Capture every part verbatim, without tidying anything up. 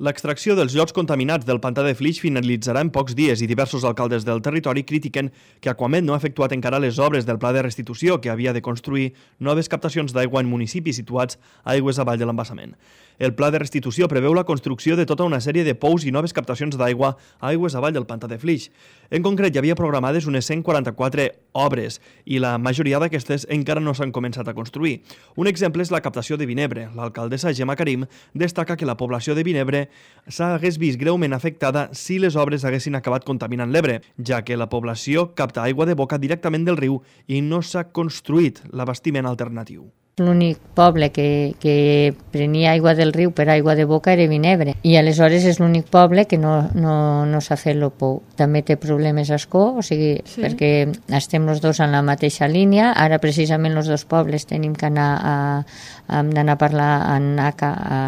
L'extracció dels llots contaminats del pantà de Flix finalitzarà en pocs dies i diversos alcaldes del territori critiquen que Aquamed no ha efectuat encara les obres del pla de restitució que havia de construir noves captacions d'aigua en municipis situats a aigües avall de l'embassament. El pla de restitució preveu la construcció de tota una sèrie de pous i noves captacions d'aigua a aigües avall del pantà de Flix. En concret, hi havia programades unes cent quaranta-quatre obres i la majoria d'aquestes encara no s'han començat a construir. Un exemple és la captació de Vinebre. L'alcaldessa Gemma Karim destaca que la població de Vinebre s'hagués vist greument afectada si les obres haguessin acabat contaminant l'Ebre, ja que la població capta aigua de boca directament del riu i no s'ha construït l'abastiment alternatiu. L'únic poble que, que prenia aigua del riu per aigua de boca era Vinebre i aleshores és l'únic poble que no, no, no s'ha fet el pou. També té problemes Ascó, o sigui, sí. perquè estem els dos en la mateixa línia. Ara precisament els dos pobles tenim que anar a, a, d'anar a parlar en A C A a,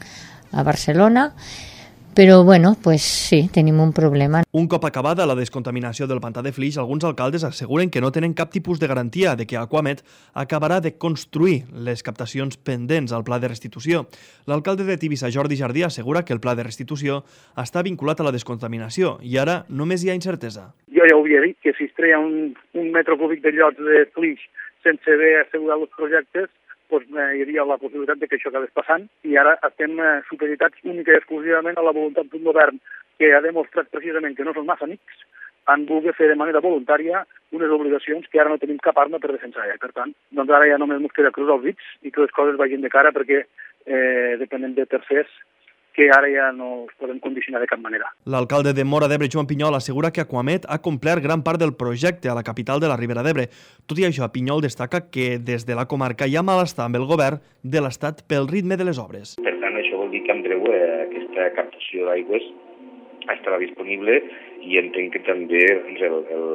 a Barcelona. Però, bueno, pues sí, tenim un problema. Un cop acabada la descontaminació del pantà de Flix, alguns alcaldes asseguren que no tenen cap tipus de garantia de que Aquamed acabarà de construir les captacions pendents al pla de restitució. L'alcalde de Tivissa, Jordi Jardí, assegura que el pla de restitució està vinculat a la descontaminació i ara només hi ha incertesa. Jo ja ho havia dit, que si es treia un, un metre cúbic de llots de Flix sense haver assegurat els projectes, doncs hi havia la possibilitat de que això acabés passant i ara estem supeditats única i exclusivament a la voluntat d'un govern que ha demostrat precisament que no són massa amics, han volgut fer de manera voluntària unes obligacions que ara no tenim cap arma per defensar. I per tant, doncs ara ja només ens queda cruzar els dits i que les coses vagin de cara perquè eh, depenem de tercers que ara ja no es poden condicionar de cap manera. L'alcalde de Móra d'Ebre, Joan Pinyol, assegura que Aquamed ha complert gran part del projecte a la capital de la Ribera d'Ebre. Tot i això, Pinyol destaca que des de la comarca hi ha malestar amb el govern de l'Estat pel ritme de les obres. Per tant, això vol dir que en breu eh, aquesta captació d'aigües estarà disponible i entenc que també doncs, el, el,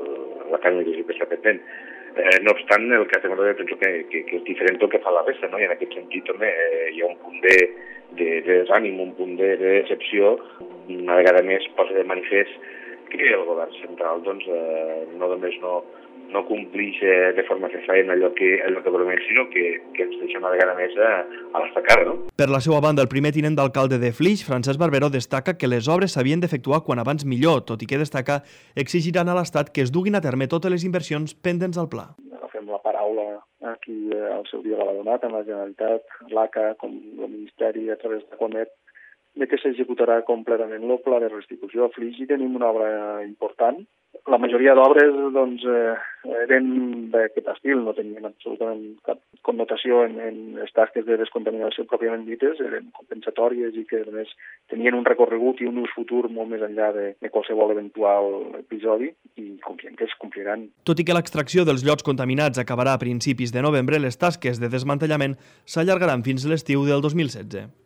la canalització que està pendent. Eh, no obstant, el cas de Móra d'Ebre penso que, que, que és diferent del que fa la resta, no? I en aquest sentit també eh, hi ha un punt de de, de desànim, un punt de, de decepció. Una vegada més posa de manifest que el govern central doncs, eh, no només no, no complix eh, de forma fefaent allò que, allò que promet, sinó que, que ens deixa una vegada més a, a l'estacar. No? Per la seva banda, el primer tinent d'alcalde de Flix, Francesc Barberó, destaca que les obres s'havien d'efectuar quan abans millor, tot i que destaca exigiran a l'Estat que es duguin a terme totes les inversions pendents al pla. Agafem la paraula a qui al seu dia l'ha donat, amb la Generalitat, l'A C A, com el Ministeri a través d'Aquamed, de que s'executarà completament el pla de restitució. A Flix hi tenim una obra important. La majoria d'obres doncs, eh, eren d'aquest estil, no tenien absolutament cap connotació en, en les tasques de descontaminació pròpiament dites, eren compensatòries i que a més tenien un recorregut i un ús futur molt més enllà de, de qualsevol eventual episodi i confiem que es compliran. Tot i que l'extracció dels llots contaminats acabarà a principis de novembre, les tasques de desmantellament s'allargaran fins l'estiu del dos mil setze.